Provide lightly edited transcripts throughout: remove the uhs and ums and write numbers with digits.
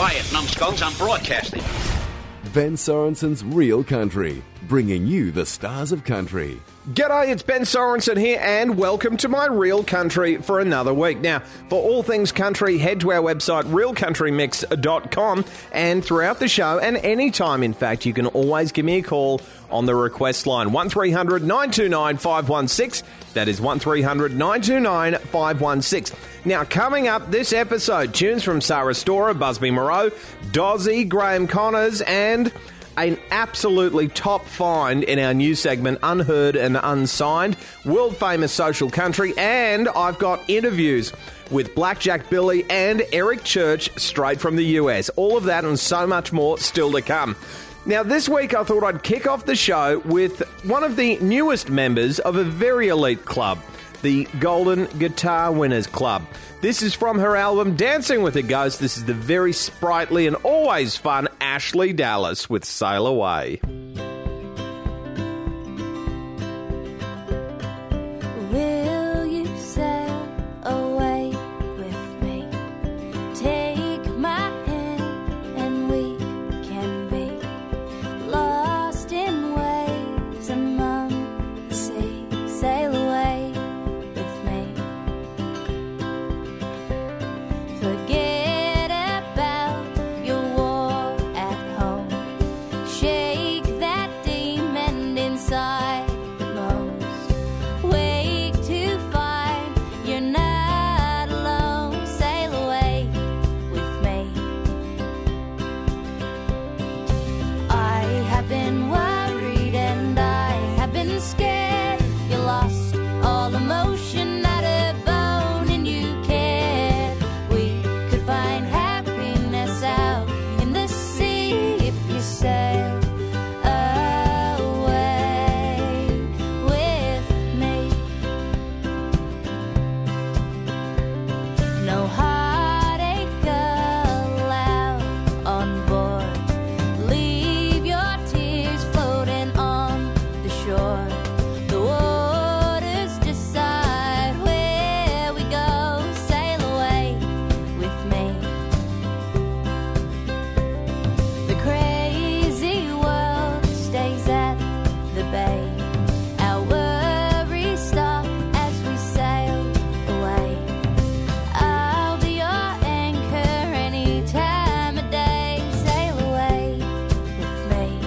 Riot Numbskulls on Broadcasting. Ben Sorensen's Real Country, bringing you the stars of country. G'day, it's Ben Sorensen here, and welcome to my Real Country for another week. Now, for all things country, head to our website, realcountrymix.com, and throughout the show, and any time, in fact, you can always give me a call on the request line, 1300 929 516. That is 1300 929 516. Now, coming up this episode, tunes from Sarah Storer, Busby Moreau, Dozzy, Graham Connors, and an absolutely top find in our new segment, Unheard and Unsigned, world-famous social country, and I've got interviews with Blackjack Billy and Eric Church straight from the US. All of that and so much more still to come. Now, this week I thought I'd kick off the show with one of the newest members of a very elite club, the Golden Guitar Winners Club. This is from her album Dancing with a Ghost. This is the very sprightly and always fun Ashley Dallas with Sail Away. Will you sail away with me? Take my hand and we can be lost in waves among the sea. Sail away with me. Forget about your war at home. Shake that demon inside the bones. Wake to find you're not alone. Sail away with me. I have been worried and I have been scared. You lost all emotion, not a bone, and you cared. We could find happiness out in the sea if you sail away with me. No heartache allowed on board. Leave your tears floating on the shore. The waters decide where we go. Sail away with me. The crazy world stays at the bay. Our worries stop as we sail away. I'll be your anchor any time of day. Sail away with me.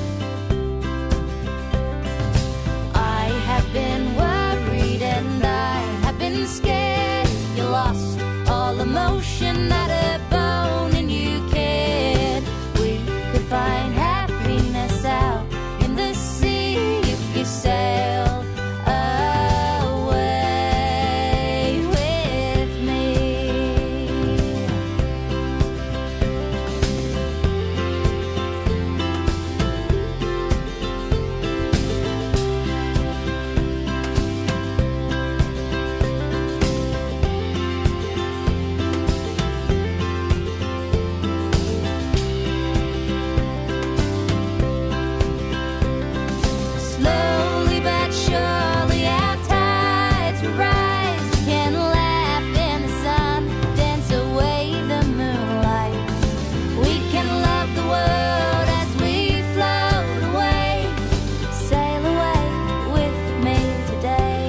I have been worried and I have been scared. You lost all emotion, not a bone, and you cared. We could find happiness out in the sea if you sail away with me. Slowly but surely our tides will rise. We can laugh in the sun, dance away the moonlight. We can love the world as we float away. Sail away with me today.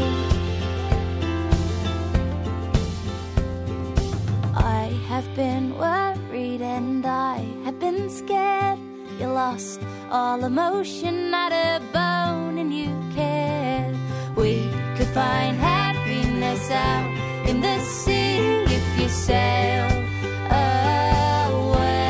I have been worried and I have been scared. You lost all emotion, not a bone, and you cared. We could find happiness out in the sea if you sail away.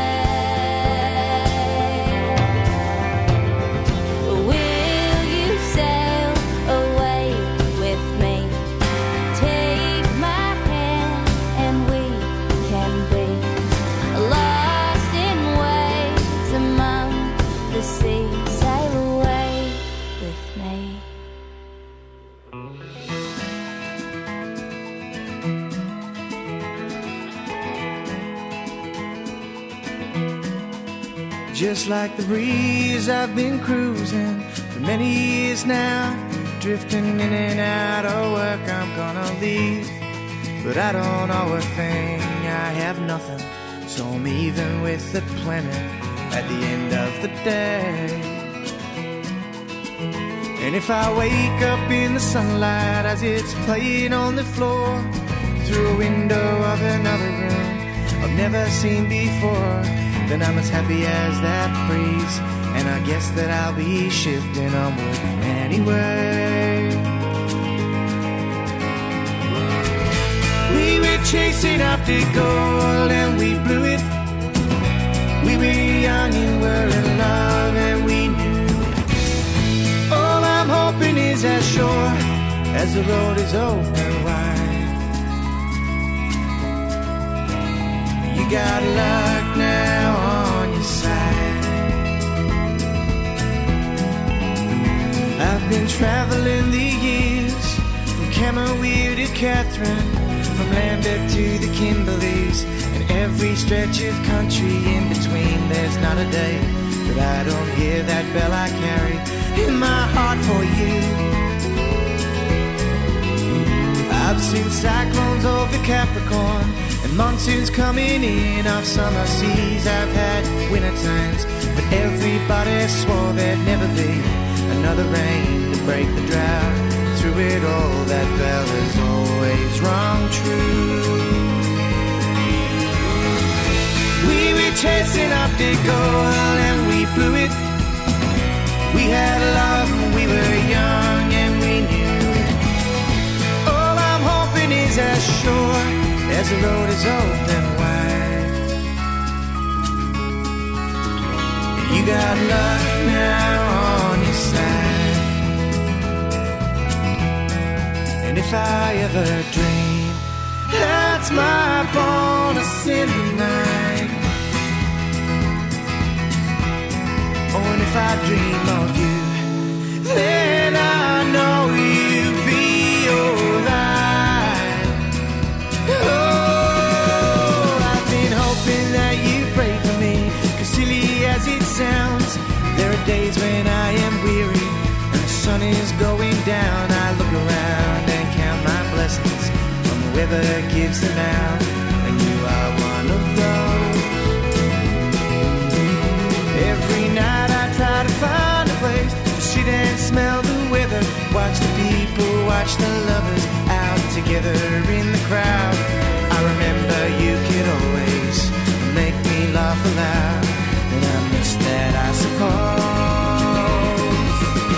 Will you sail away with me? Take my hand and we can be lost in waves among the sea. Sail away with me. Just like the breeze, I've been cruising for many years now, drifting in and out of work. I'm gonna leave, but I don't know a thing. I have nothing, So I'm even with the planet at the end of the day. And if I wake up in the sunlight as it's playing on the floor through a window of another room I've never seen before, then I'm as happy as that breeze, and I guess that I'll be shifting onward anyway. We were chasing after gold and we blew it. We were young and were in love and we knew it. All I'm hoping is as sure as the road is open wide. You got luck now on your side. I've been traveling the years from Camberwell to Catherine, from Lambeth to the Kimberleys, and every stretch of country in between. There's not a day that I don't hear that bell I carry in my heart for you. I've seen cyclones over Capricorn and monsoons coming in off summer seas. I've had winter times, but everybody swore there'd never be another rain to break the drought. Through it all, that bell has always rung true. We were chasing after gold and we blew it. We had love and we were young and we knew it. All I'm hoping is as sure as the road is open wide. You got luck now on your side. And if I ever dream, that's my bonus in the night. Oh, and if I dream of you, then I know you'll be alright. Oh, I've been hoping that you pray for me, 'cause silly as it sounds, there are days when I am weary and the sun is going down. I look around and count my blessings from whoever gives them out, and you are one of those. Every night I try to find a place to sit and smell the weather, watch the people, watch the lovers out together in the crowd. I remember you could always make me laugh aloud, and I miss that, I suppose.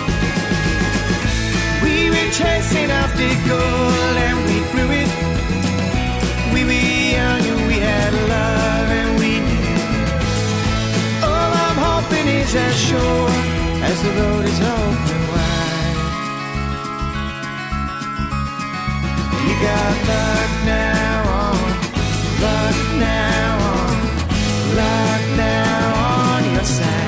We were chasing after gold and we blew it. We were young and we had love and we knew. All I'm hoping is as sure as the road is open wide. You got luck now on, luck now on, luck now on your side.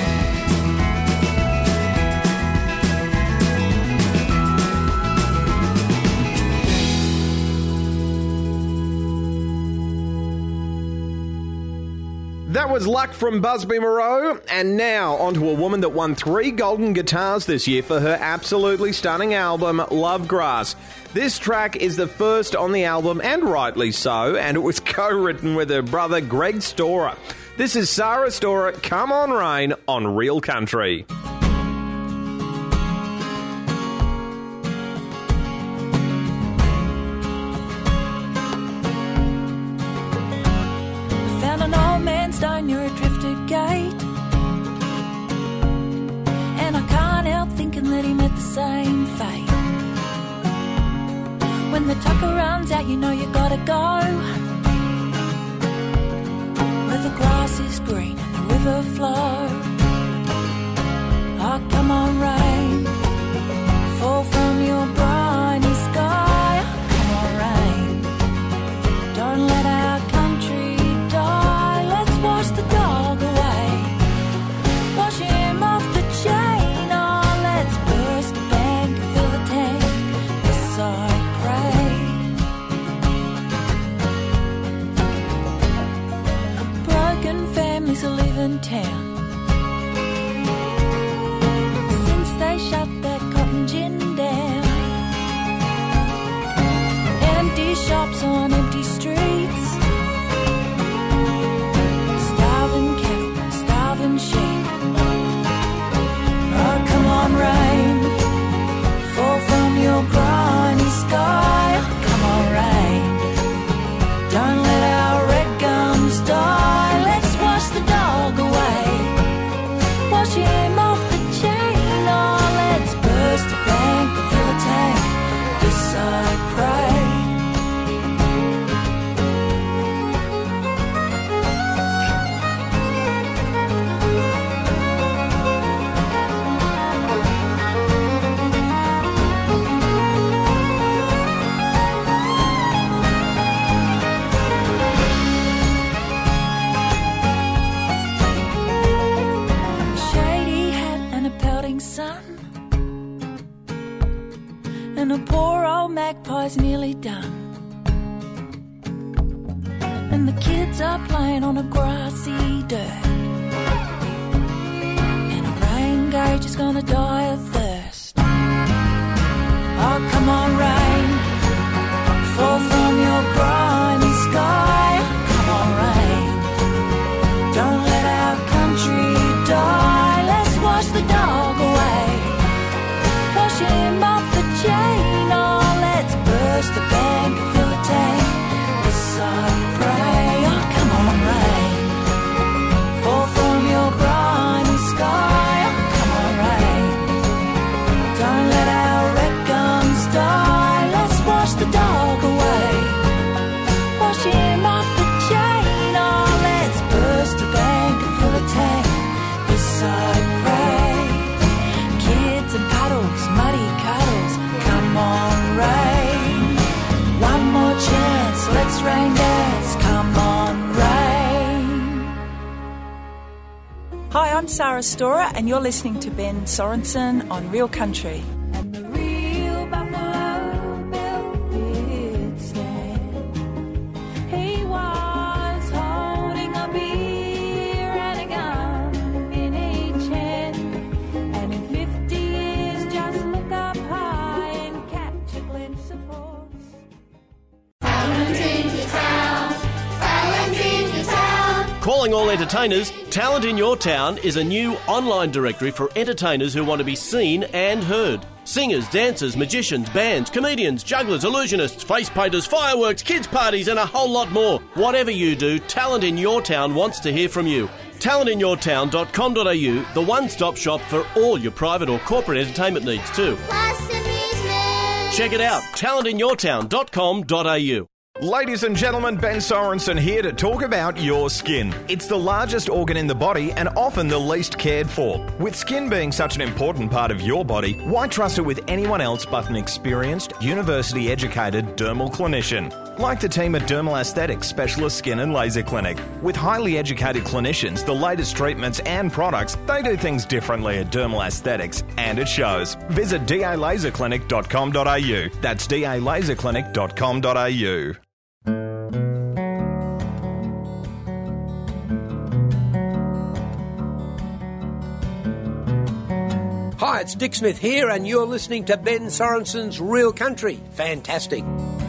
That was Luck from Busby Moreau, and now onto a woman that won 3 golden guitars this year for her absolutely stunning album, Lovegrass. This track is the first on the album, and rightly so, and it was co-written with her brother Greg Storer. This is Sarah Storer, Come On Rain, on Real Country. Stone near a drifted gate, and I can't help thinking that he met the same fate. When the tucker runs out, you know you gotta go where the grass is green and the river flows. Oh, come on, rain, fall from your briny sky. Oh, come on, rain, don't let our country die. Wash the dog away, wash him off the chain. Oh, let's burst the bank, fill the tank, this I pray. Broken families are leaving town since they shut that cotton gin down. Empty shops on empty streets, the poor old magpie's nearly done. And the kids are playing on a grassy dirt. And a rain gauge is gonna die of thirst. Oh, come on, rain, fall from your briny sky. Come on, rain, don't let our country die. Let's wash the dog away, wash him off the chain. Oh, let's burst the bank and fill the tank with cypre. Oh, come on, rain, fall from your briny sky. Oh, come on, rain, don't let our red gums die. Let's wash the dog away, wash him off the chain. Oh, let's burst the bank and fill the tank with cypre. Kids and puddles, muddy cuddles, come on, rain. One more chance, let's rain dance, come on, rain. Hi, I'm Sarah Storer, and you're listening to Ben Sorensen on Real Country. And the real Buffalo Bill did stand. He was holding a beer and a gun in each hand. And in 50 years, just look up high and catch a glimpse of horse. Talent in your town, talent in your town. Calling all entertainers, Talent in Your Town is a new online directory for entertainers who want to be seen and heard. Singers, dancers, magicians, bands, comedians, jugglers, illusionists, face painters, fireworks, kids' parties and a whole lot more. Whatever you do, Talent in Your Town wants to hear from you. talentinyourtown.com.au, the one-stop shop for all your private or corporate entertainment needs too. Plus amusement. Check it out, talentinyourtown.com.au. Ladies and gentlemen, Ben Sorensen here to talk about your skin. It's the largest organ in the body and often the least cared for. With skin being such an important part of your body, why trust it with anyone else but an experienced, university-educated dermal clinician? Like the team at Dermal Aesthetics Specialist Skin and Laser Clinic. With highly educated clinicians, the latest treatments and products, they do things differently at Dermal Aesthetics, and it shows. Visit dalaserclinic.com.au. That's dalaserclinic.com.au. Hi, it's Dick Smith here, and you're listening to Ben Sorensen's Real Country. Fantastic.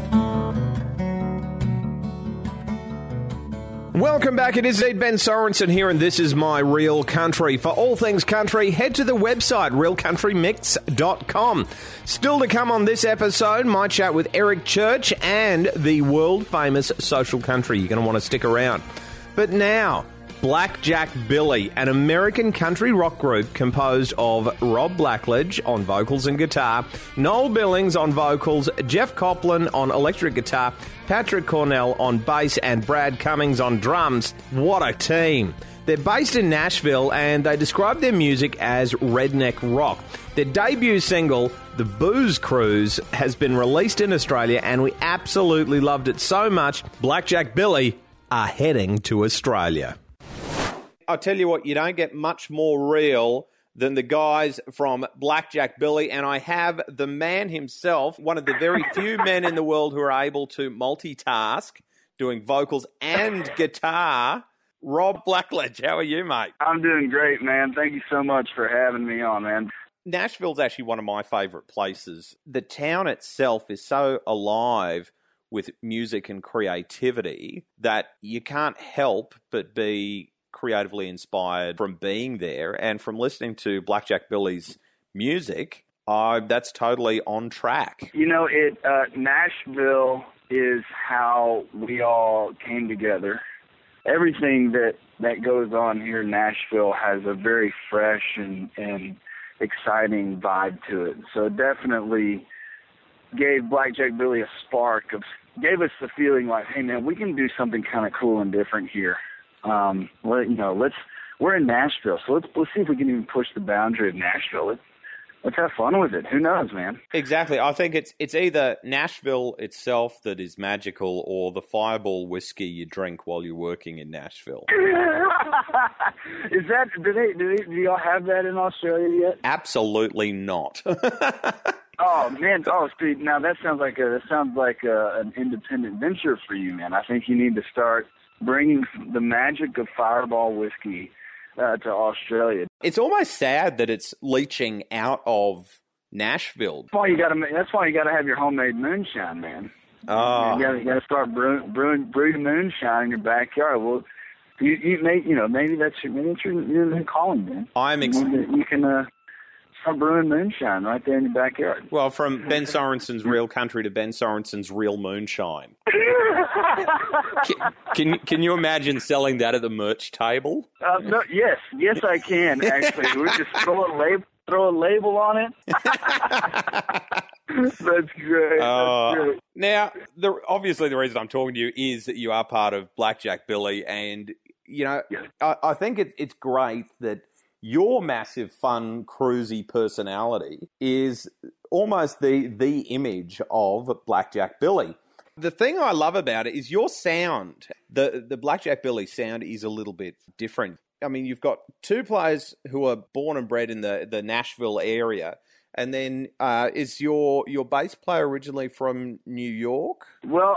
Welcome back. It is indeed Ben Sorensen here, and this is my Real Country. For all things country, head to the website, realcountrymix.com. Still to come on this episode, my chat with Eric Church and the world-famous Social Country. You're going to want to stick around. But now, Blackjack Billy, an American country rock group composed of Rob Blackledge on vocals and guitar, Noel Billings on vocals, Jeff Copeland on electric guitar, Patrick Cornell on bass, and Brad Cummings on drums. What a team! They're based in Nashville, and they describe their music as redneck rock. Their debut single, The Booze Cruise, has been released in Australia, and we absolutely loved it so much, Blackjack Billy are heading to Australia. I'll tell you what, you don't get much more real than the guys from Blackjack Billy, and I have the man himself, one of the very few men in the world who are able to multitask, doing vocals and guitar, Rob Blackledge. How are you, mate? I'm doing great, man. Thank you so much for having me on, man. Nashville's actually one of my favourite places. The town itself is so alive with music and creativity that you can't help but be creatively inspired from being there and from listening to Blackjack Billy's music. That's totally on track. You know, Nashville is how we all came together. Everything that goes on here in Nashville has a very fresh and exciting vibe to it. So it definitely gave Blackjack Billy a spark gave us the feeling like, hey man, we can do something kind of cool and different here. We're in Nashville, so let's see if we can even push the boundary of Nashville. Let's have fun with it. Who knows, man? Exactly. I think it's either Nashville itself that is magical, or the Fireball whiskey you drink while you're working in Nashville. Is that do y'all have that in Australia yet? Absolutely not. Oh man! Oh, Steve. Now that sounds like an independent venture for you, man. I think you need to start bringing the magic of Fireball whiskey to Australia. It's almost sad that it's leaching out of Nashville. That's why you got to have your homemade moonshine, man. Oh, You got to start brewing moonshine in your backyard. Well, maybe that's your new calling, man. You can start brewing moonshine right there in your backyard. Well, from Ben Sorensen's Real Country to Ben Sorensen's Real Moonshine. Can you imagine selling that at the merch table? No, yes, I can. Actually, we just throw a label on it. That's great. That's great. Now, obviously, the reason I'm talking to you is that you are part of Blackjack Billy, and I think it's great that your massive, fun, cruisy personality is almost the image of Blackjack Billy. The thing I love about it is your sound. The Blackjack Billy sound is a little bit different. I mean, you've got two players who are born and bred in the Nashville area, and then is your bass player originally from New York? Well,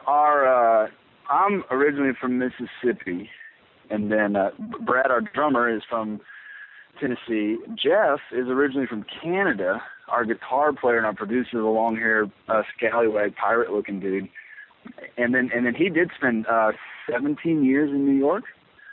I'm originally from Mississippi, and then Brad, our drummer, is from Tennessee. Jeff is originally from Canada. Our guitar player and our producer, the long-haired scallywag pirate-looking dude, and then he did spend 17 years in New York,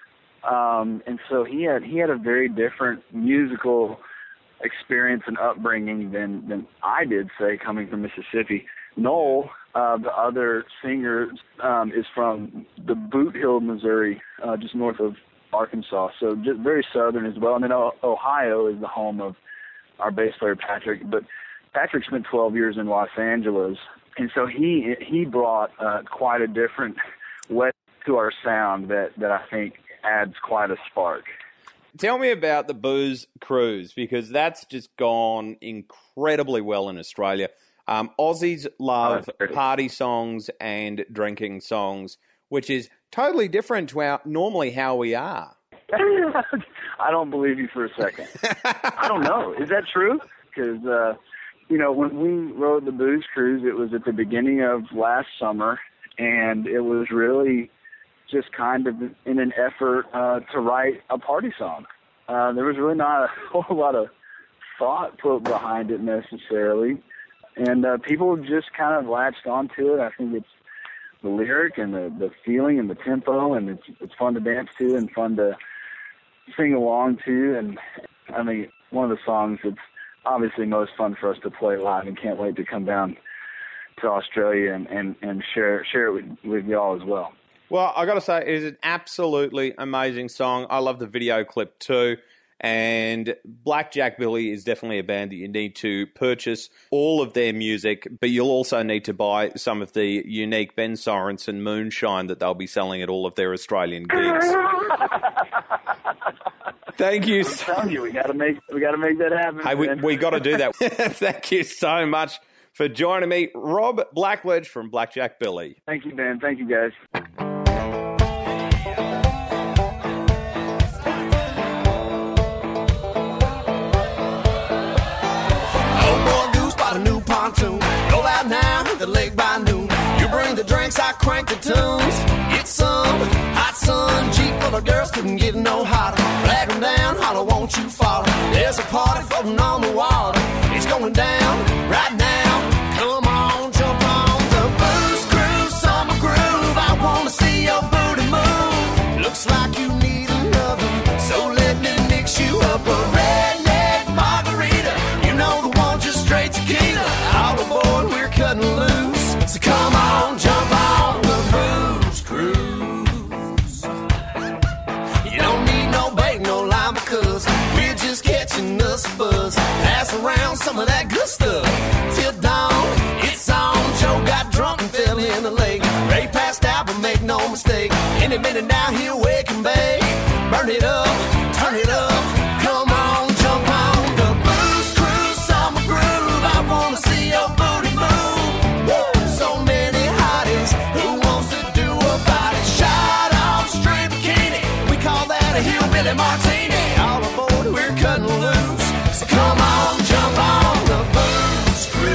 and so he had a very different musical experience and upbringing than I did, say, coming from Mississippi. Noel, the other singer, is from the Boot Hill, Missouri, just north of Arkansas, so just very southern as well. And then Ohio is the home of our bass player Patrick. But Patrick spent 12 years in Los Angeles, and so he brought quite a different way to our sound that I think adds quite a spark. Tell me about the Booze Cruise, because that's just gone incredibly well in Australia. Aussies love party songs and drinking songs, which is totally different to normally how we are. I don't believe you for a second. I don't know. Is that true? Because, when we rode the Booze Cruise, it was at the beginning of last summer, and it was really just kind of in an effort to write a party song. There was really not a whole lot of thought put behind it necessarily, and people just kind of latched onto it. I think it's the lyric and the feeling and the tempo, and it's fun to dance to and fun to sing along to. And I mean, one of the songs that's obviously most fun for us to play live, and can't wait to come down to Australia and share it with y'all as well. Well, I got to say, it is an absolutely amazing song. I love the video clip too. And Blackjack Billy is definitely a band that you need to purchase all of their music, but you'll also need to buy some of the unique Ben Sorensen moonshine that they'll be selling at all of their Australian gigs. Thank you. I'm telling you, we got to make that happen. Hey, we got to do that. Thank you so much for joining me, Rob Blackledge from Blackjack Billy. Thank you, Ben. Thank you, guys. A new pontoon, go out now, hit the lake by noon. You bring the drinks, I crank the tunes. It's some hot sun, Jeep full of girls couldn't get no hotter. Flag them down, holler, won't you follow? There's a party floating on the water. It's going down right now. Come on, jump on the Booze Cruise, summer groove. I wanna see your booty move. Looks like you need another, so let me mix you up a redneck margarita. You know the one just straight tequila. All aboard, we're cutting loose. So come on, jump on the Booze Cruise. You don't need no bait, no lime, because we're just catching us a buzz. Pass around some of that good stuff till dawn. It's on. Joe got drunk and fell in the lake. Ray passed out, but make no mistake. Any minute now he'll wake and bake. Burn it up, turn it up. Come on, jump on the Booze Cruise, summer groove. I wanna see your booty move. Woo! So many hotties, who wants to do about it? Shot off, straight bikini, we call that a hillbilly martini. All aboard, we're cutting loose. So come on, jump on the Booze Cruise.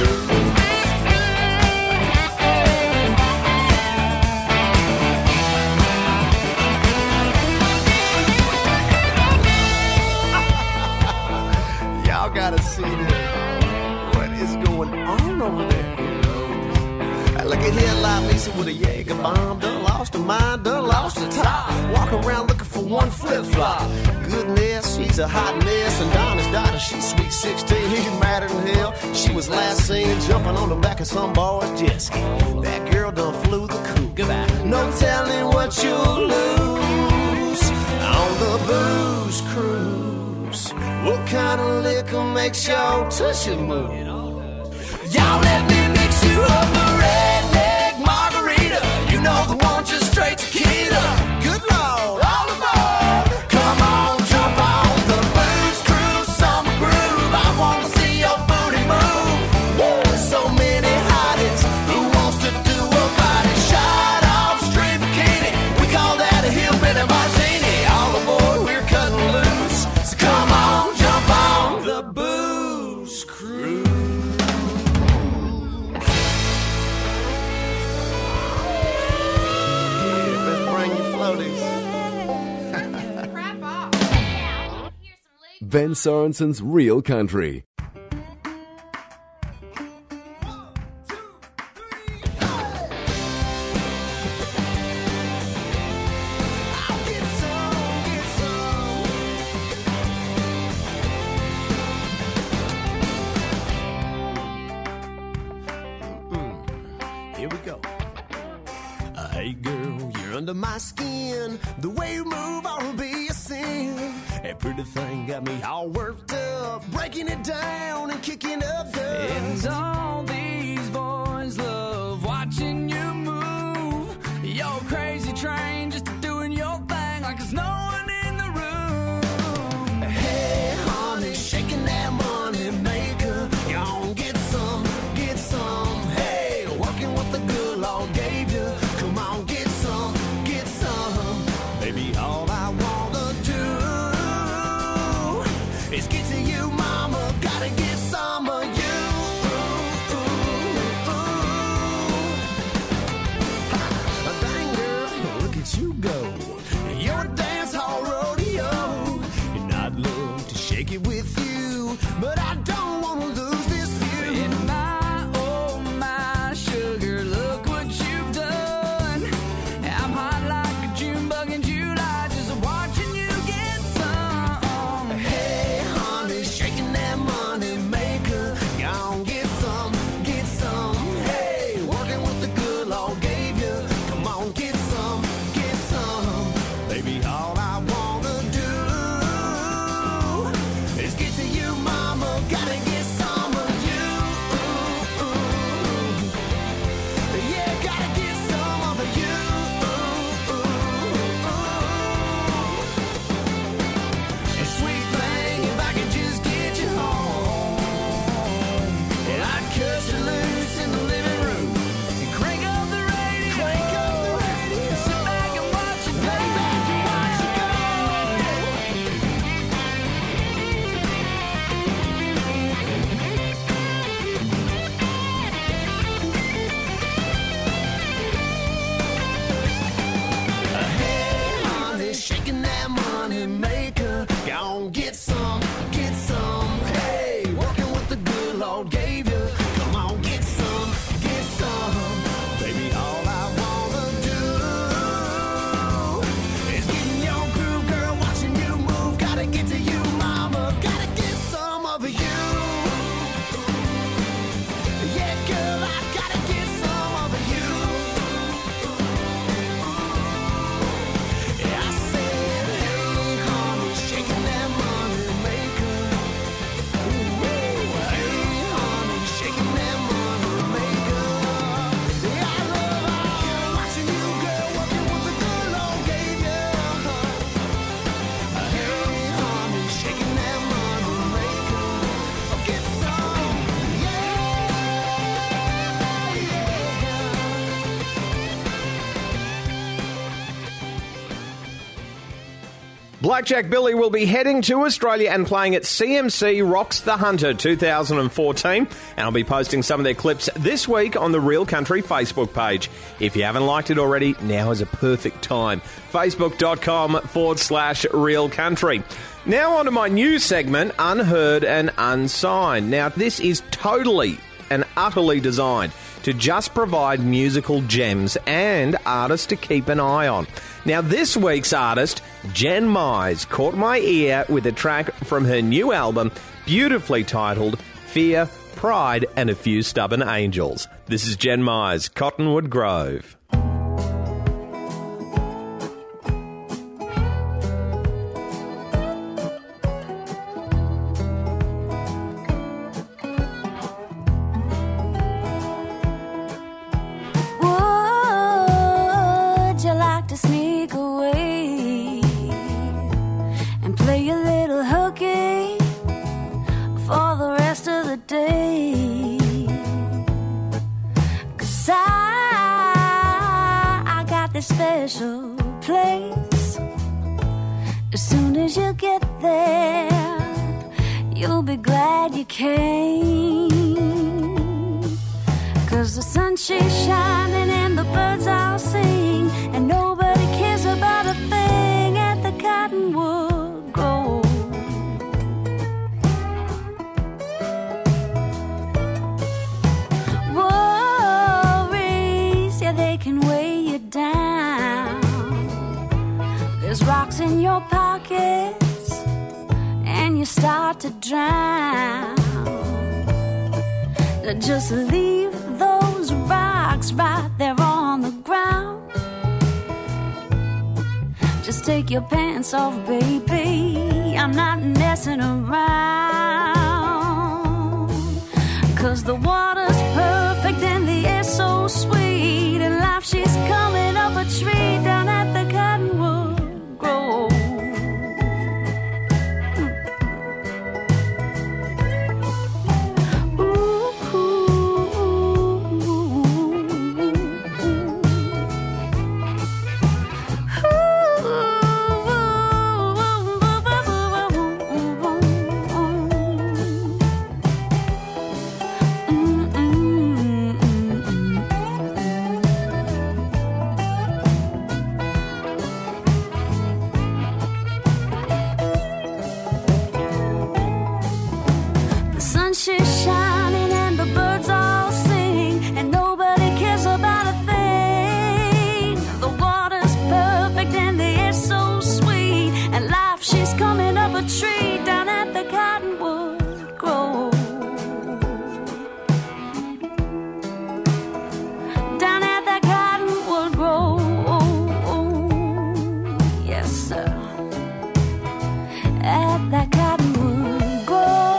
chasing with a Jaeger bomb. Done lost her mind, done lost her top. Walking around looking for one flip-flop. Goodness, she's a hot mess. And Donna's daughter, she's sweet 16. He's madder than hell. She was last seen jumping on the back of some boy's jet ski. That girl done flew the coop. Goodbye. No telling what you'll lose on the booze cruise. What kind of liquor makes your tushy move? Y'all let me mix you up a redneck margarita. You know the one just straight tequila. Good Lord, all aboard. Come on, jump on the booze cruise, summer groove. I wanna see your booty move. There's so many hotties. Who wants to do a body shot off street bikini? We call that a hillbilly martini. All aboard, we're cutting loose. So come on, jump on the booze cruise. Ben Sorensen's Real Country. Here we go. Hey girl, you're under my skin. The way you move ought to be a sin. That pretty thing got me all worked up, breaking it down and kicking up dust. And all these boys love watching you move. You're crazy train, just doing your thing like there's no one in the room. Hey honey, shaking that money maker. You gon' get some, get some. Hey, working what the good Lord gave you. Come on, get some, get some. Baby, all I wanna do is get to you, mama. Gotta get some of you. Dang girl, look at you go. You're a dance hall rodeo, and I'd love to shake it with you, but I don't wanna lose this view. And my, oh my sugar, look what you've done. I'm hot like a June bug in July, just watching you get some. Hey honey, shaking that money maker. Gon' get some, get some. Hey, working with the good Lord gave you. Come on, get some, get some. Baby, all I wanna do is get to you, mama. Gotta get some of you. Yeah, gotta get some of you. And sweet thing, if I could just get you home, and I'd cut you loose in the living room and crank up the radio, and sit back and watch you go. Hey honey, shaking that money maker. Gon' get some, get some. Hey, working with the good Lord gave you. Come on, get some, get some. Baby, all I wanna do is get in your groove, girl, watching you move. Gotta get to you, mama. Gotta get some of you. Yeah, girl, I gotta get some of you. Yeah, I said, hey, honey, shaking that money maker. Ooh, hey, honey, shaking that money maker. Yeah, I love all watching you, girl, working with the good Lord gave you. Hey, honey, shaking that money maker. Oh, get some, yeah, yeah. Blackjack Billy will be heading to Australia and playing at CMC Rocks the Hunter 2014, and I'll be posting some of their clips this week on the Real Country Facebook page. If you haven't liked it already, now is a perfect time. Facebook.com/Real Country. Now on to my new segment, Unheard and Unsigned. Now this is totally and utterly designed to just provide musical gems and artists to keep an eye on. Now, this week's artist, Jen Mize, caught my ear with a track from her new album, beautifully titled Fear, Pride and a Few Stubborn Angels. This is Jen Mize, Cottonwood Grove. Would you like to sneak away and play a little hooky for the rest of the day? 'Cause I got this special place. As soon as you get there, you'll be glad you came. 'Cause the sun she's shining and the birds all sing, and nobody cares about a thing at the Cottonwood Grove. Worries, yeah, they can weigh you down. There's rocks in your pockets and you start to drown. Just leave those rocks right there on the ground. Just take your pants off, baby. I'm not messing around. 'Cause the water's perfect and the air's so sweet, and life, she's coming up a tree down at the Cottonwood Grove. She's shining and the birds all sing, and nobody cares about a thing. The water's perfect and the air's so sweet, and life, she's coming up a tree down at the Cottonwood Grove. Down at the Cottonwood Grove. Yes, sir. At that Cottonwood Grove.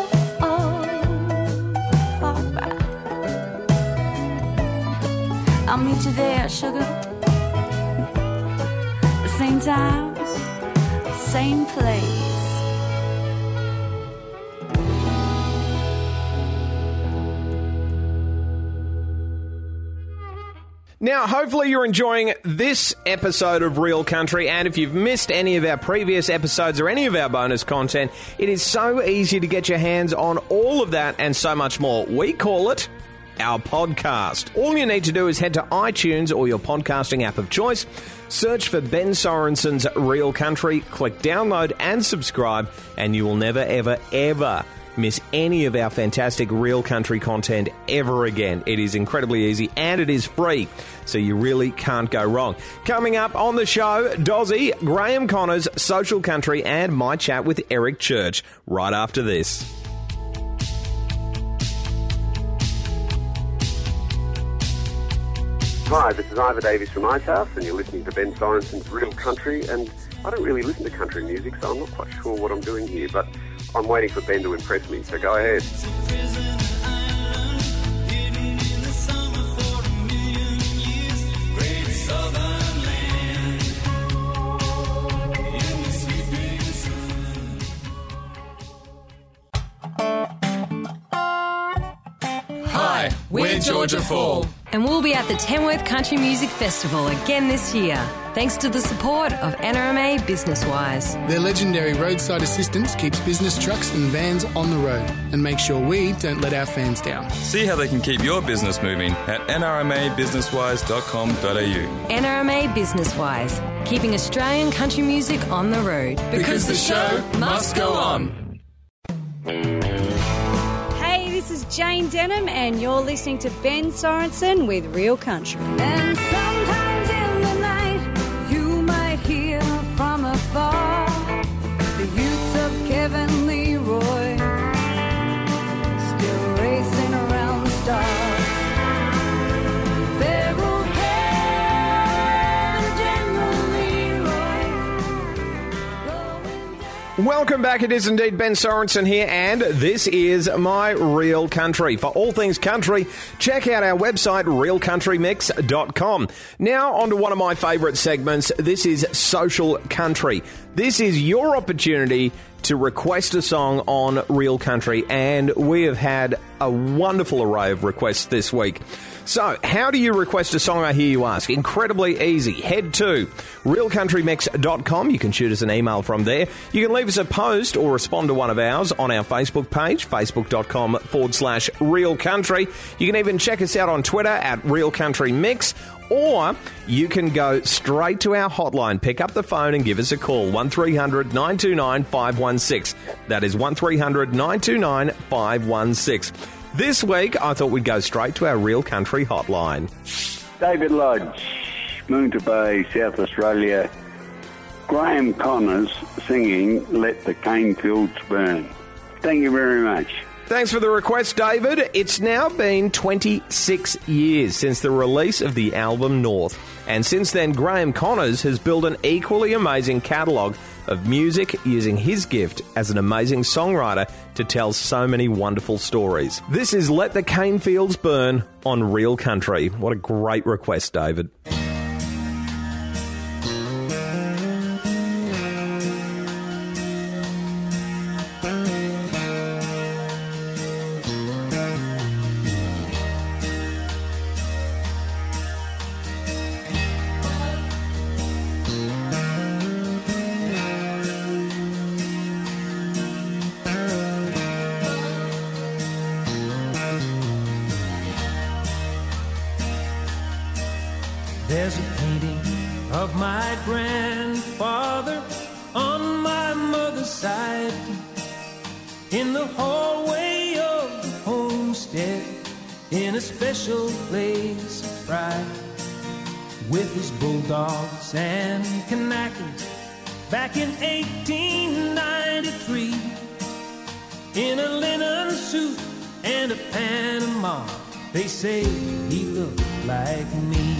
I'll meet you there, sugar. The same time, same place. Now, hopefully you're enjoying this episode of Real Country, and if you've missed any of our previous episodes or any of our bonus content, it is so easy to get your hands on all of that and so much more. We call it our podcast. All you need to do is head to iTunes or your podcasting app of choice, search for Ben Sorensen's Real Country, click download and subscribe, and you will never, ever, ever miss any of our fantastic Real Country content ever again. It is incredibly easy and it is free, so you really can't go wrong. Coming up on the show, Dozzy, Graham Connors, Social Country, and my chat with Eric Church right after this. Hi, this is Ivor Davies from Ice House, and you're listening to Ben Sorensen's Real Country, and I don't really listen to country music, so I'm not quite sure what I'm doing here, but I'm waiting for Ben to impress me, so go ahead. Hi, we're Georgia Fall. And we'll be at the Tamworth Country Music Festival again this year, thanks to the support of NRMA BusinessWise. Their legendary roadside assistance keeps business trucks and vans on the road and makes sure we don't let our fans down. See how they can keep your business moving at nrmabusinesswise.com.au. NRMA BusinessWise, keeping Australian country music on the road. Because the show must go on. Hey, this is Jane Denham, and you're listening to Ben Sorensen with Real Country. And sometimes in the night, you might hear from afar the youths of Kevin Leroy still racing around the stars. Feral Kevin, General Leroy. Welcome back. It is indeed Ben Sorensen here, and this is My Real Country. For all things country, check out our website, realcountrymix.com. Now, on to one of my favourite segments. This is Social Country. This is your opportunity to request a song on Real Country, and we have had a wonderful array of requests this week. So, how do you request a song, I hear you ask? Incredibly easy. Head to realcountrymix.com. You can shoot us an email from there. You can leave us a post or respond to one of ours on our Facebook page, facebook.com/Real Country. You can even check us out on Twitter at Real Country Mix. Or you can go straight to our hotline, pick up the phone and give us a call, 1300 929 516. That is 1300 929 516. This week, I thought we'd go straight to our Real Country hotline. David Lodge, Moonta Bay, South Australia. Graham Connors singing Let the Cane Fields Burn. Thank you very much. Thanks for the request, David. It's now been 26 years since the release of the album North. And since then, Graham Connors has built an equally amazing catalogue of music using his gift as an amazing songwriter to tell so many wonderful stories. This is Let the Cane Fields Burn on Real Country. What a great request, David. There's a painting of my grandfather on my mother's side in the hallway of the homestead in a special place of pride with his bulldogs and Kanakas back in 1893 in a linen suit and a Panama. They say he looked like me.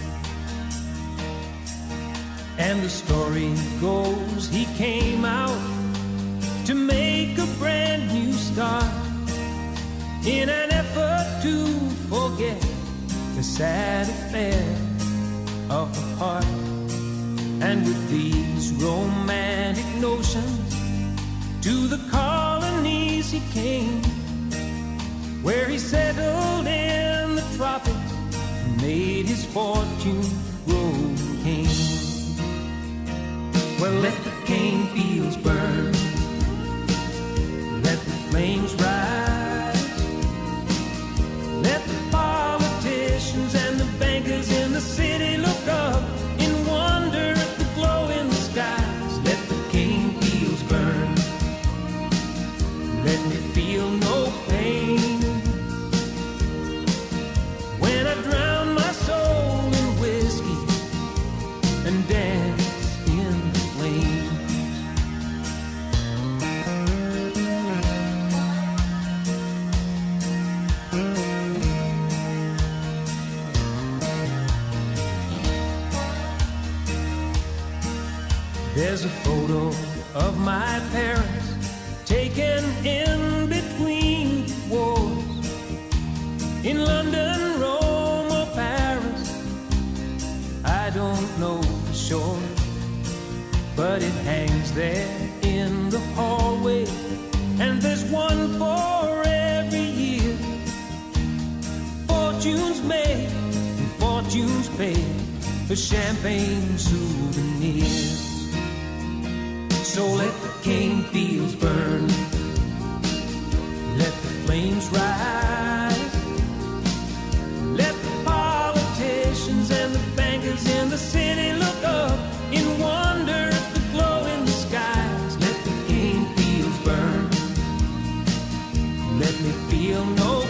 And the story goes he came out to make a brand new start in an effort to forget the sad affair of the heart. And with these romantic notions to the colonies he came, where he settled in the tropics and made his fortune grow king. Well, let the cane fields burn, let the flames rise, let the politicians and the bankers in the city look up in wonder at the glow in the skies. Let the cane fields burn, let me feel no pain when I drown my soul in whiskey and dance. There's a photo of my parents taken in between wars in London, Rome, or Paris. I don't know for sure, but it hangs there in the hallway, and there's one for every year. Fortunes made and fortunes paid for champagne souvenirs. So let the cane fields burn, let the flames rise, let the politicians and the bankers in the city look up in wonder at the glow in the skies. Let the cane fields burn, let me feel no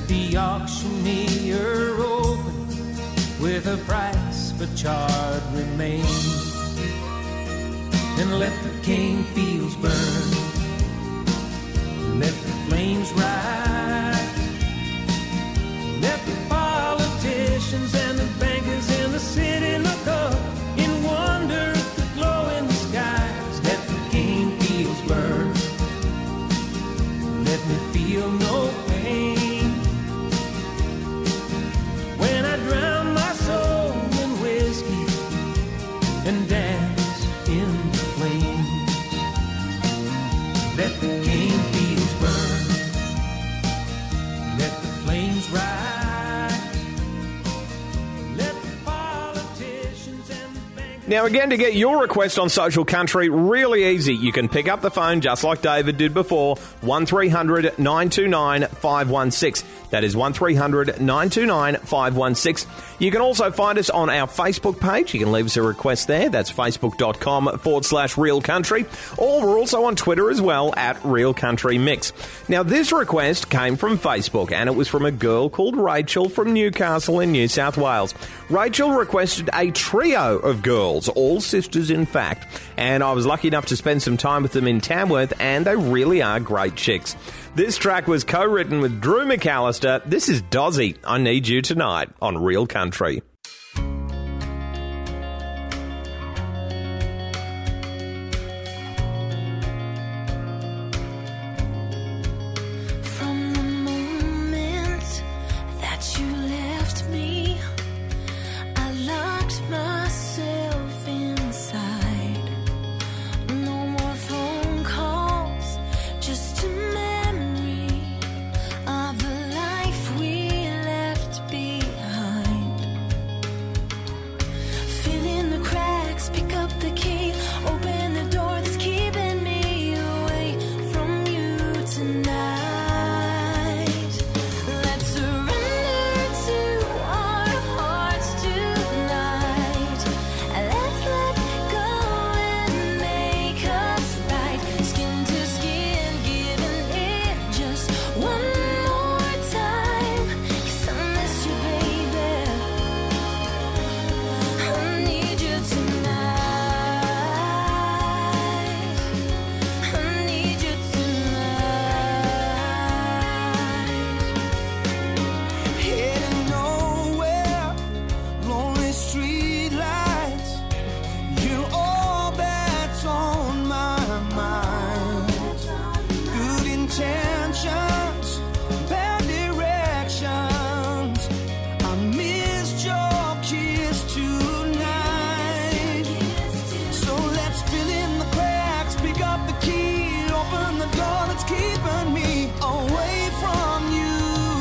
the auctioneer open with a price for charred remains, and let the cane fields burn, let the flames rise, let the politicians and the bankers in the city look up in wonder at the glow in the skies. Let the cane fields burn, let me feel no pain when I drown my soul in whiskey and dance in the flames. Let the cane fields burn, let the flames rise, let the politicians and the bankers... Now, again, to get your request on Social Country, really easy. You can pick up the phone just like David did before, 1300 929 516. That is 1300 929 516. You can also find us on our Facebook page. You can leave us a request there. That's facebook.com/Real Country. Or we're also on Twitter as well, at Real Country Mix. Now, this request came from Facebook, and it was from a girl called Rachel from Newcastle in New South Wales. Rachel requested a trio of girls, all sisters in fact, and I was lucky enough to spend some time with them in Tamworth, and they really are great chicks. This track was co-written with Drew McAllister. This is Dozzy, I Need You Tonight, on Real Country. From the moment that you left me, I locked myself inside. No more phone calls, just a memory of the life we left behind. Fill in the cracks, pick up the key, open the door that's keeping me away from you tonight. Let's surrender to our hearts tonight. Let's let go and make us right. Skin to skin, giving it just one more time. 'Cause I miss you, baby. I need you tonight. I need you tonight. Heading nowhere, lonely street lights. You're all that's on my mind. Good intentions, bad directions. I missed your kiss tonight. So let's fill in the cracks, pick up the key, open the door that's keeping me away from you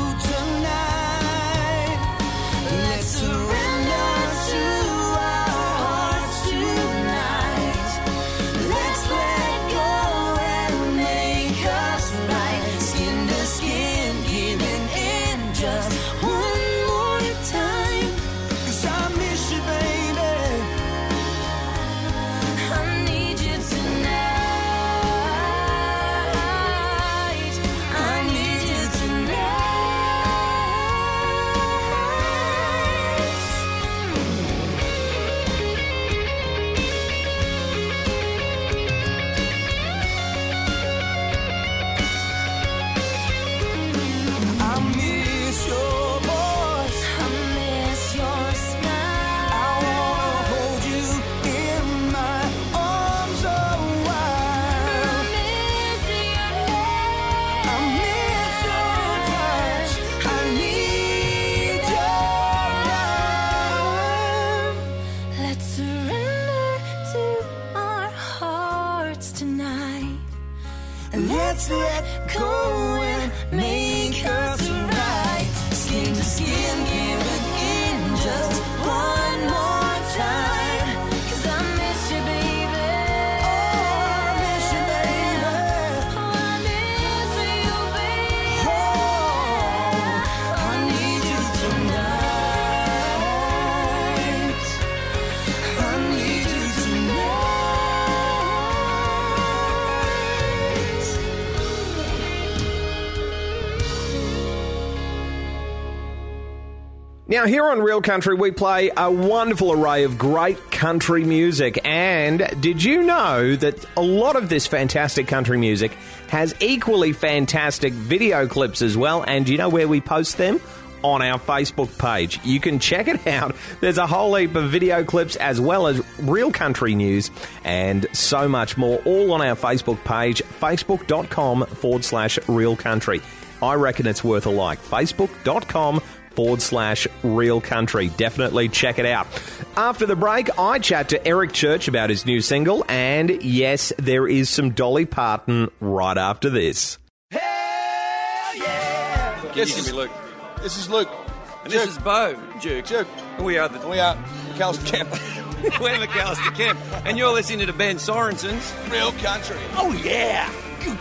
tonight. Let's surrender to our hearts tonight. Let's let go and make us right. Skin to skin, giving in just one more time. 'Cause I miss you, baby. I need you tonight. I need you tonight. I miss your Now, here on Real Country, we play a wonderful array of great country music. And did you know that a lot of this fantastic country music has equally fantastic video clips as well? And do you know where we post them? On our Facebook page. You can check it out. There's a whole heap of video clips as well as real country news and so much more, all on our Facebook page, facebook.com/Real Country. I reckon it's worth a like. Facebook.com/Real Country. Definitely check it out. After the break, I chat to Eric Church about his new single, and yes, there is some Dolly Parton right after this. This is Luke. This is Luke. And this is Bo. Duke. And we are McAllister Camp. We're McAllister Camp. And you're listening to Ben Sorensen's Real Country. Oh, yeah. Goo.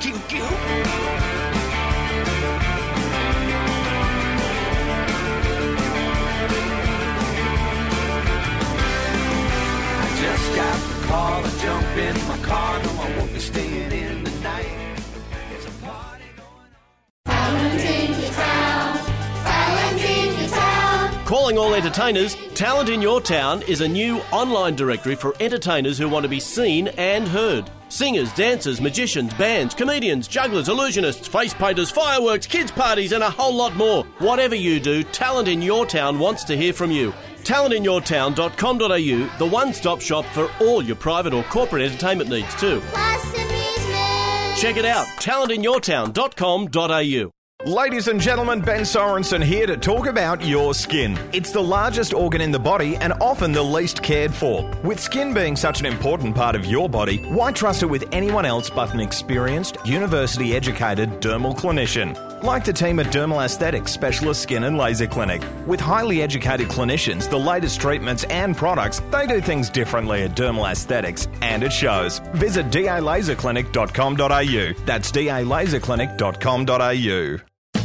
I just got the call. I jump in my car. No, I won't be staying in the night. There's a party going on. Talent in your town. Talent in your town. Calling all entertainers, Talent in Your Town is a new online directory for entertainers who want to be seen and heard. Singers, dancers, magicians, bands, comedians, jugglers, illusionists, face painters, fireworks, kids' parties, and a whole lot more. Whatever you do, Talent in Your Town wants to hear from you. talentinyourtown.com.au, the one-stop shop for all your private or corporate entertainment needs too. Plus amusement. Check it out, talentinyourtown.com.au. Ladies and gentlemen, Ben Sorensen here to talk about your skin. It's the largest organ in the body and often the least cared for. With skin being such an important part of your body, why trust it with anyone else but an experienced, university-educated dermal clinician? Like the team at Dermal Aesthetics Specialist Skin and Laser Clinic. With highly educated clinicians, the latest treatments and products, they do things differently at Dermal Aesthetics, and it shows. Visit dalaserclinic.com.au. That's dalaserclinic.com.au.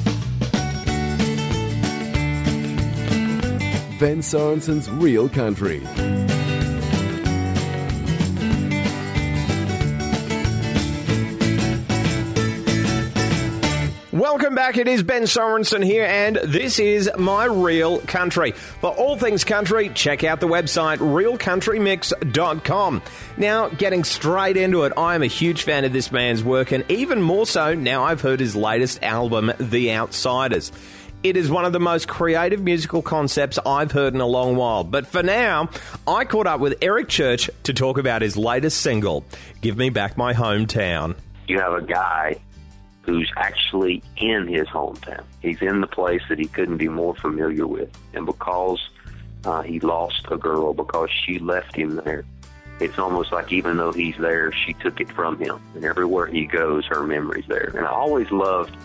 Ben Sorensen's Real Country. Welcome back. It is Ben Sorensen here, and this is My Real Country. For all things country, check out the website realcountrymix.com. Now, getting straight into it, I am a huge fan of this man's work, and even more so now I've heard his latest album, The Outsiders. It is one of the most creative musical concepts I've heard in a long while. But for now, I caught up with Eric Church to talk about his latest single, Give Me Back My Hometown. You have a guy who's actually in his hometown. He's in the place that he couldn't be more familiar with. And because he lost a girl, because she left him there, it's almost like even though he's there, she took it from him. And everywhere he goes, her memory's there. And I always loved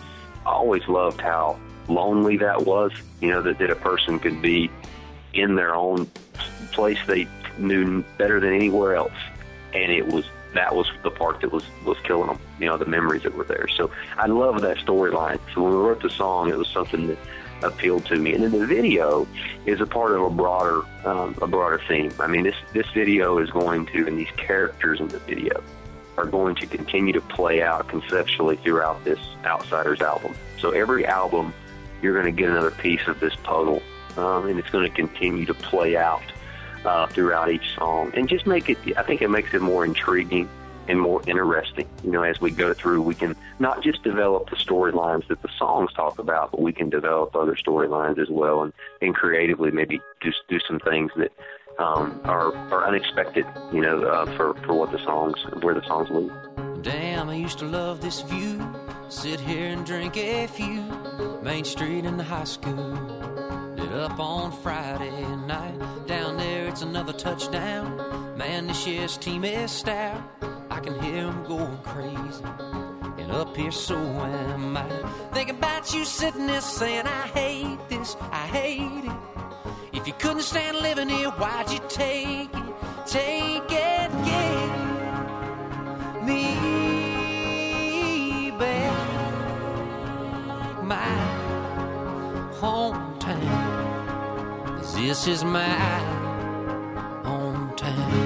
how lonely that was, that a person could be in their own place they knew better than anywhere else. And that was the part that was killing them, the memories that were there. So I love that storyline. So when we wrote the song, it was something that appealed to me. And then the video is a part of a broader theme. I mean, this video is going to, and these characters in the video are going to continue to play out conceptually throughout this Outsiders album. So every album, you're going to get another piece of this puzzle, and it's going to continue to play out throughout each song, and just I think it makes it more intriguing and more interesting. As we go through, we can not just develop the storylines that the songs talk about, but we can develop other storylines as well, and creatively maybe just do some things that are unexpected, for where the songs lead. Damn, I used to love this view. Sit here and drink a few. Main Street in the high school. Lit up on Friday night. Down there it's another touchdown. Man, this year's team is stout. I can hear them going crazy. And up here so am I. Thinking about you sitting there saying, I hate this, I hate it. If you couldn't stand living here, why'd you take it? Take it, get me back. My hometown, 'cause this is my hometown.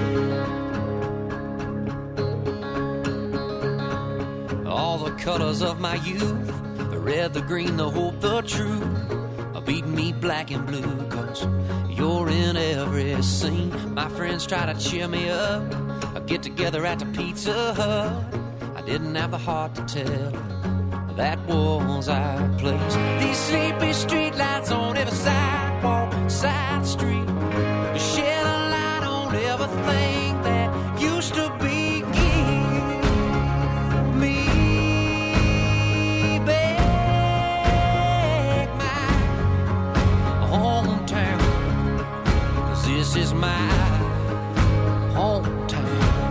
All the colors of my youth, the red, the green, the hope, the truth, are beating me paint black and blue, 'cause you're in every scene. My friends try to cheer me up, I get together at the Pizza Hut. I didn't have the heart to tell that was our place. These sleepy street lights on every sidewalk, side street, shed a light on everything that used to be. Give me back my hometown, 'cause this is my hometown.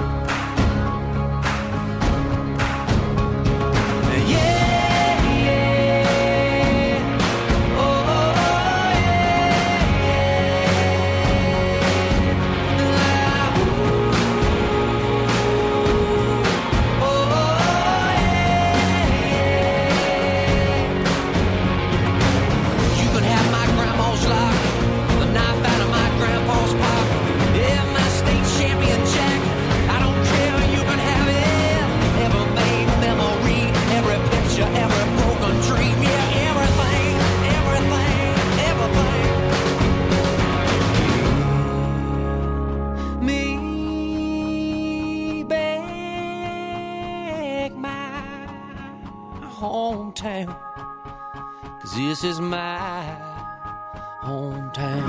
Hometown, 'cause this is my hometown.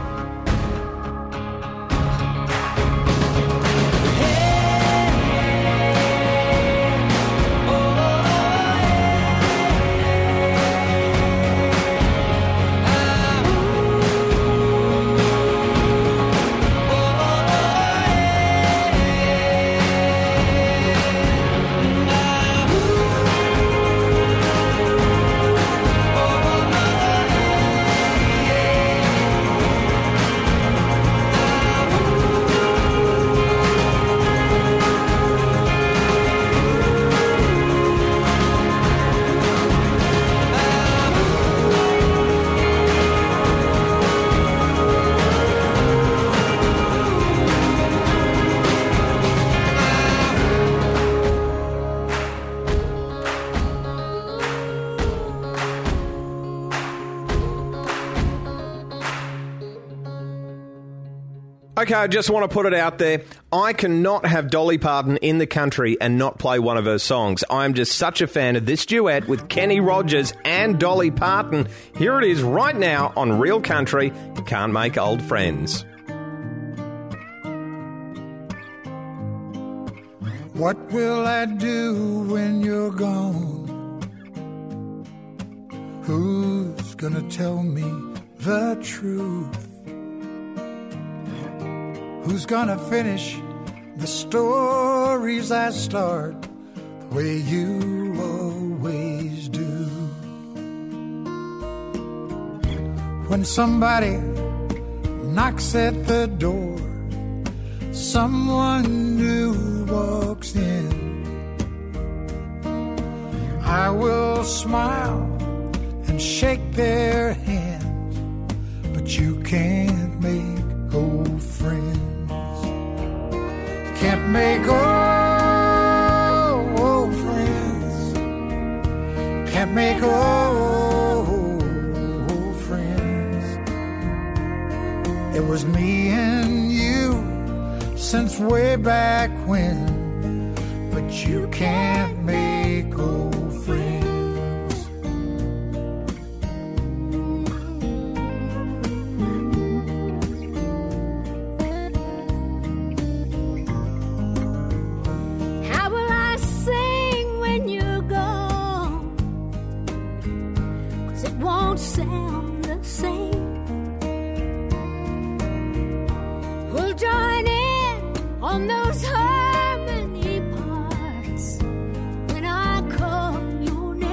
Okay, I just want to put it out there. I cannot have Dolly Parton in the country and not play one of her songs. I'm just such a fan of this duet with Kenny Rogers and Dolly Parton. Here it is right now on Real Country. You can't make old friends. What will I do when you're gone? Who's gonna tell me the truth? Who's gonna finish the stories I start the way you always do? When somebody knocks at the door, someone new walks in, I will smile and shake their hands, but you can't make old friends. Can't make old friends. Can't make old friends. It was me and you since way back when, but you can't make old friends. Sound the same. We'll join in on those harmony parts when I call your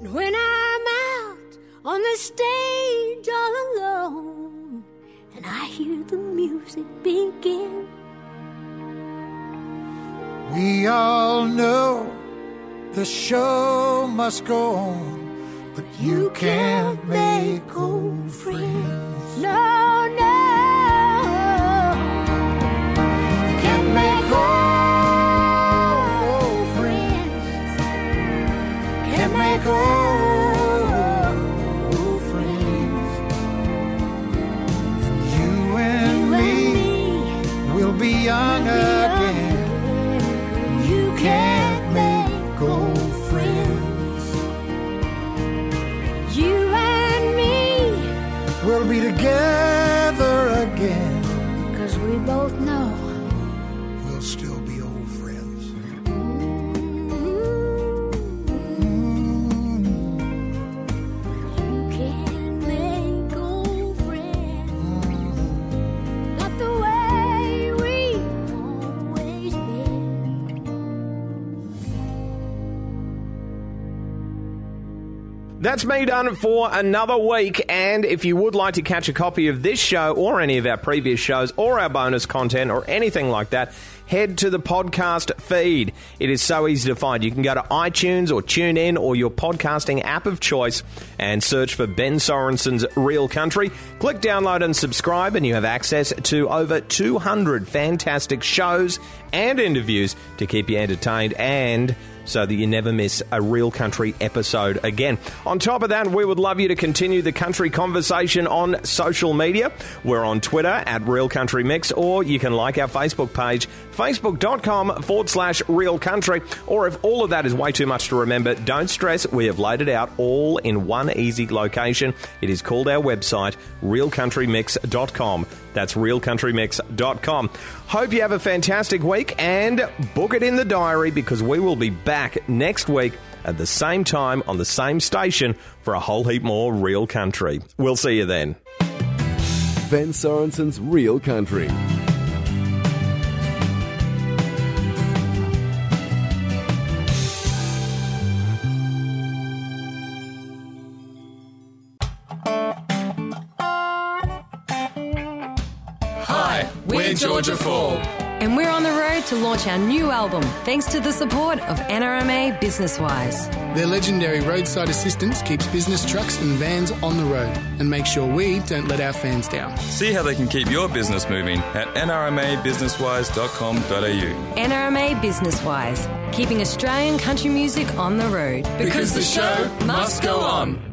And when I'm out on the stage all alone, and I hear the music begin, We all know the show must go on, but you can't make old friends. no, no, You can't make old friends. Can't make old friends. And you and me will be young again. You can't make old friends. you and me, We'll be together again. 'cause we both know We'll still be old friends. you can't make old friends. Not the way we've always been. That's me done for another week, and if you would like to catch a copy of this show or any of our previous shows or our bonus content or anything like that, head to the podcast feed. It is so easy to find. You can go to iTunes or TuneIn or your podcasting app of choice and search for Ben Sorensen's Real Country. Click download and subscribe, and you have access to over 200 fantastic shows and interviews to keep you entertained and so that you never miss a Real Country episode again. On top of that, we would love you to continue the country conversation on social media. We're on Twitter at Real Country Mix, or you can like our Facebook page, facebook.com/Real Country. Or if all of that is way too much to remember, don't stress. We have laid it out all in one easy location. It is called our website, realcountrymix.com. That's realcountrymix.com. Hope you have a fantastic week, and book it in the diary, because we will be back next week at the same time on the same station for a whole heap more Real Country. We'll see you then. Ben Sorensen's Real Country. Hi, we're Georgia Fall. And we're on the road to launch our new album, thanks to the support of NRMA Businesswise. Their legendary roadside assistance keeps business trucks and vans on the road and makes sure we don't let our fans down. See how they can keep your business moving at nrmabusinesswise.com.au. NRMA Businesswise, keeping Australian country music on the road. Because the show must go on.